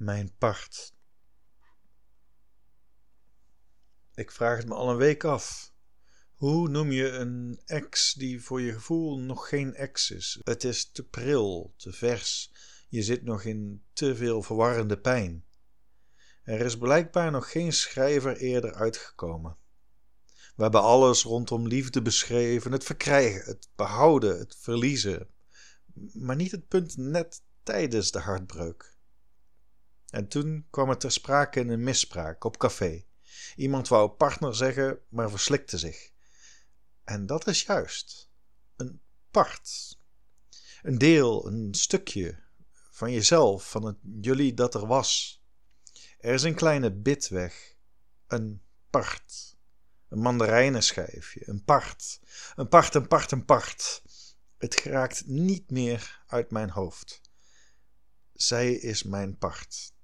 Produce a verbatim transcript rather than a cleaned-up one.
Mijn part. Ik vraag het me al een week af. Hoe noem je een ex die voor je gevoel nog geen ex is? Het is te pril, te vers. Je zit nog in te veel verwarrende pijn. Er is blijkbaar nog geen schrijver eerder uitgekomen. We hebben alles rondom liefde beschreven. Het verkrijgen, het behouden, het verliezen. Maar niet het punt net tijdens de hartbreuk. En toen kwam het ter sprake in een misspraak op café. Iemand wou partner zeggen, maar verslikte zich. En dat is juist. Een part. Een deel, een stukje van jezelf, van het jullie dat er was. Er is een kleine bit weg. Een part. Een mandarijnenschijfje. Een part. Een part, een part, een part. Het geraakt niet meer uit mijn hoofd. Zij is mijn part.